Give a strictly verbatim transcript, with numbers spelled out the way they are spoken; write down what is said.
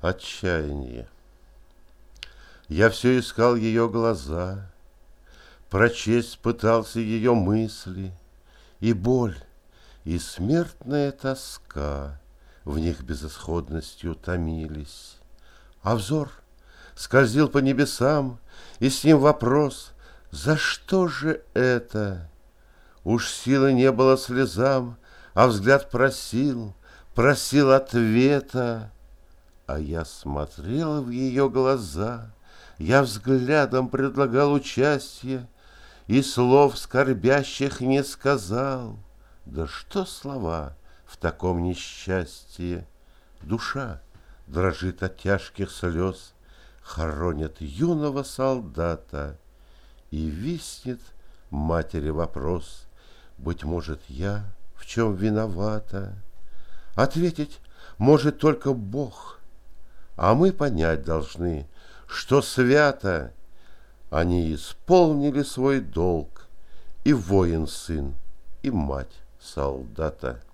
Отчаяние. Я все искал ее глаза, прочесть пытался ее мысли, и боль, и смертная тоска в них безысходностью томились. А взор скользил по небесам, и с ним вопрос: за что же это? Уж силы не было слезам, а взгляд просил, просил ответа. А я смотрел в ее глаза, я взглядом предлагал участие, и слов скорбящих не сказал. Да что слова в таком несчастье? Душа дрожит от тяжких слез, хоронят юного солдата, и виснет матери вопрос: быть может, я в чем виновата? Ответить может только Бог, а мы понять должны, что свято они исполнили свой долг, и воин сын, и мать солдата.